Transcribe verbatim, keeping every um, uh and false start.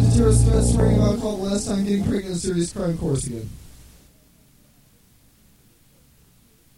Tourist best spring alcohol last time getting pregnant in a serious crime course again.